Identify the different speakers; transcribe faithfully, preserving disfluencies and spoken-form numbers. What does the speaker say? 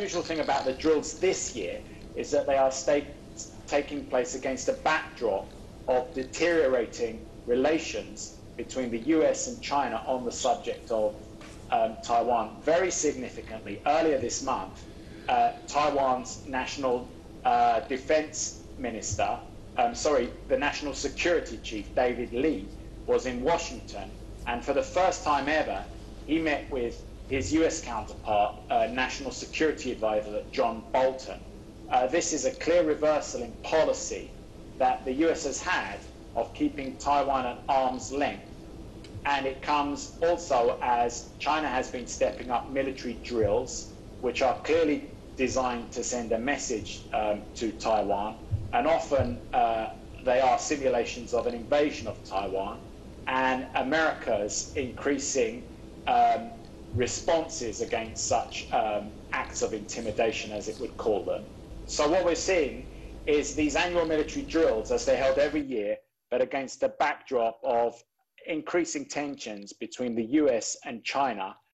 Speaker 1: unusual thing about the drills this year is that they are sta- taking place against a backdrop of deteriorating relations between the U S and China on the subject of um, Taiwan. Very significantly, earlier this month, uh, Taiwan's national uh, defense minister, um, sorry, the national security chief, David Lee, was in Washington, and for the first time ever, he met with his U S counterpart, uh, National Security Advisor John Bolton. Uh, this is a clear reversal in policy that the U S has had of keeping Taiwan at arm's length. And it comes also as China has been stepping up military drills, which are clearly designed to send a message um, to Taiwan. And often uh, they are simulations of an invasion of Taiwan, and America's increasing um, responses against such um, acts of intimidation, as it would call them. So what we're seeing is these annual military drills, as they're held every year, but against the backdrop of increasing tensions between the U S and China,